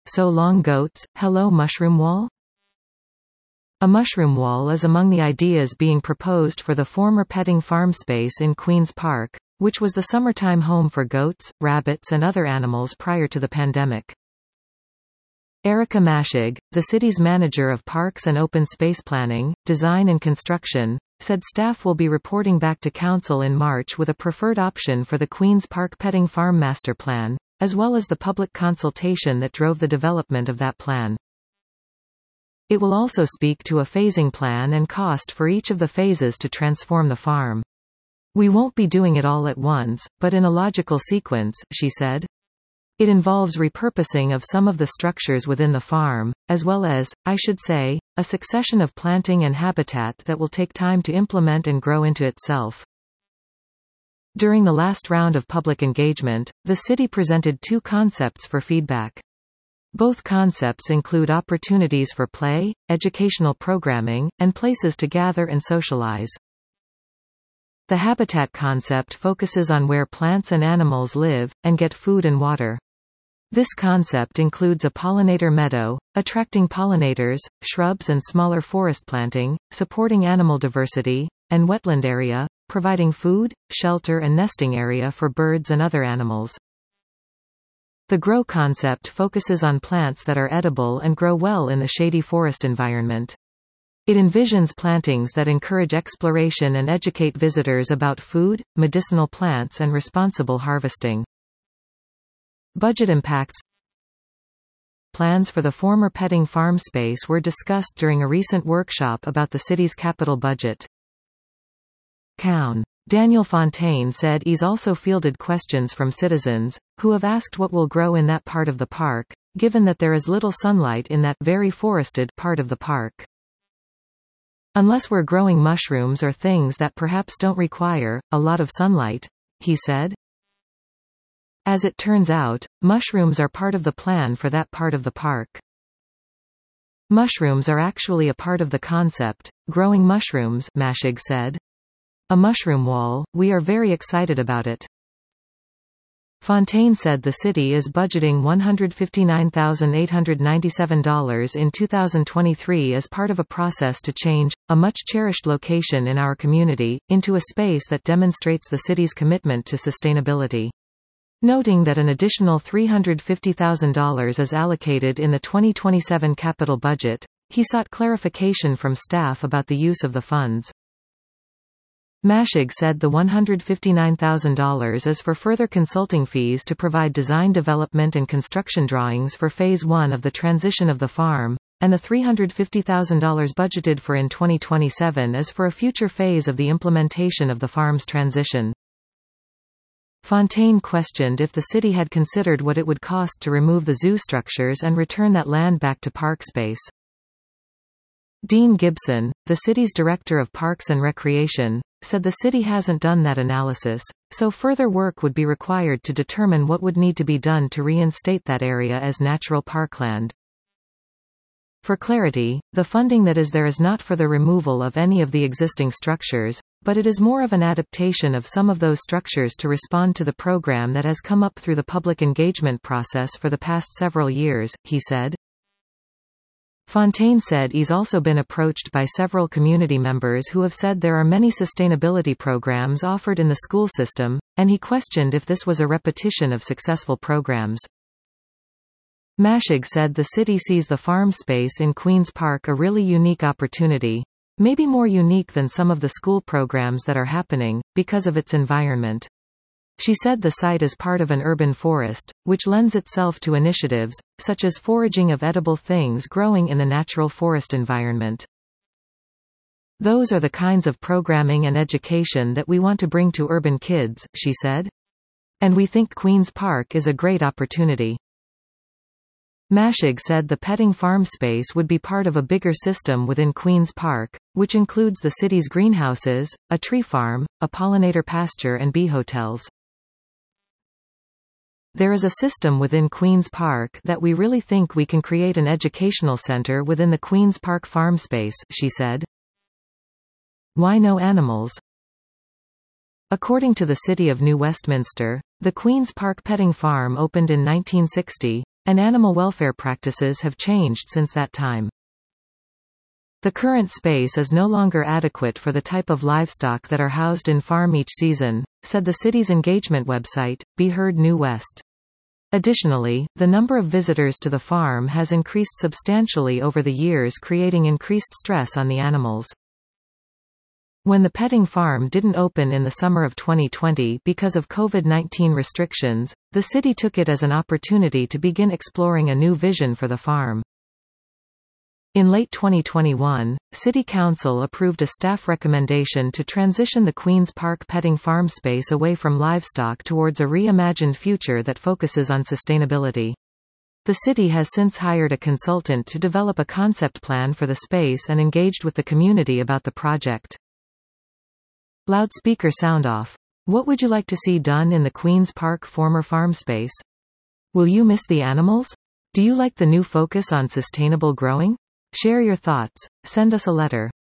So long goats, hello mushroom wall? A mushroom wall is among the ideas being proposed for the former petting farm space in Queen's Park, which was the summertime home for goats, rabbits and other animals prior to the pandemic. Erica Mashig, the city's manager of parks and open space planning, design and construction, said staff will be reporting back to council in March with a preferred option for the Queen's Park Petting Farm Master Plan, as well as the public consultation that drove the development of that plan. It will also speak to a phasing plan and cost for each of the phases to transform the farm. We won't be doing it all at once, but in a logical sequence, she said. It involves repurposing of some of the structures within the farm, as well as, I should say, a succession of planting and habitat that will take time to implement and grow into itself. During the last round of public engagement, the city presented 2 concepts for feedback. Both concepts include opportunities for play, educational programming, and places to gather and socialize. The habitat concept focuses on where plants and animals live, and get food and water. This concept includes a pollinator meadow, attracting pollinators, shrubs and smaller forest planting, supporting animal diversity, and wetland area, providing food, shelter and nesting area for birds and other animals. The grow concept focuses on plants that are edible and grow well in the shady forest environment. It envisions plantings that encourage exploration and educate visitors about food, medicinal plants and responsible harvesting. Budget impacts. Plans for the former petting farm space were discussed during a recent workshop about the city's capital budget. Cown. Daniel Fontaine said he's also fielded questions from citizens, who have asked what will grow in that part of the park, given that there is little sunlight in that very forested part of the park. Unless we're growing mushrooms or things that perhaps don't require a lot of sunlight, he said. As it turns out, mushrooms are part of the plan for that part of the park. Mushrooms are actually a part of the concept, growing mushrooms, Mashig said. A mushroom wall, we are very excited about it. Fontaine said the city is budgeting $159,897 in 2023 as part of a process to change a much-cherished location in our community into a space that demonstrates the city's commitment to sustainability. Noting that an additional $350,000 is allocated in the 2027 capital budget, he sought clarification from staff about the use of the funds. Mashig said the $159,000 is for further consulting fees to provide design development and construction drawings for Phase 1 of the transition of the farm, and the $350,000 budgeted for in 2027 is for a future phase of the implementation of the farm's transition. Fontaine questioned if the city had considered what it would cost to remove the zoo structures and return that land back to park space. Dean Gibson, the city's director of Parks and Recreation, said the city hasn't done that analysis, so further work would be required to determine what would need to be done to reinstate that area as natural parkland. For clarity, the funding that is there is not for the removal of any of the existing structures, but it is more of an adaptation of some of those structures to respond to the program that has come up through the public engagement process for the past several years, he said. Fontaine said he's also been approached by several community members who have said there are many sustainability programs offered in the school system, and he questioned if this was a repetition of successful programs. Mashig said the city sees the farm space in Queen's Park a really unique opportunity, maybe more unique than some of the school programs that are happening, because of its environment. She said the site is part of an urban forest, which lends itself to initiatives, such as foraging of edible things growing in the natural forest environment. Those are the kinds of programming and education that we want to bring to urban kids, she said. And we think Queen's Park is a great opportunity. Mashig said the petting farm space would be part of a bigger system within Queen's Park, which includes the city's greenhouses, a tree farm, a pollinator pasture and bee hotels. There is a system within Queen's Park that we really think we can create an educational center within the Queen's Park farm space, she said. Why no animals? According to the City of New Westminster, the Queen's Park Petting Farm opened in 1960, and animal welfare practices have changed since that time. The current space is no longer adequate for the type of livestock that are housed in farm each season, said the city's engagement website, Be Heard New West. Additionally, the number of visitors to the farm has increased substantially over the years, creating increased stress on the animals. When the petting farm didn't open in the summer of 2020 because of COVID-19 restrictions, the city took it as an opportunity to begin exploring a new vision for the farm. In late 2021, City Council approved a staff recommendation to transition the Queen's Park petting farm space away from livestock towards a reimagined future that focuses on sustainability. The city has since hired a consultant to develop a concept plan for the space and engaged with the community about the project. Loudspeaker sound off. What would you like to see done in the Queen's Park former farm space? Will you miss the animals? Do you like the new focus on sustainable growing? Share your thoughts. Send us a letter.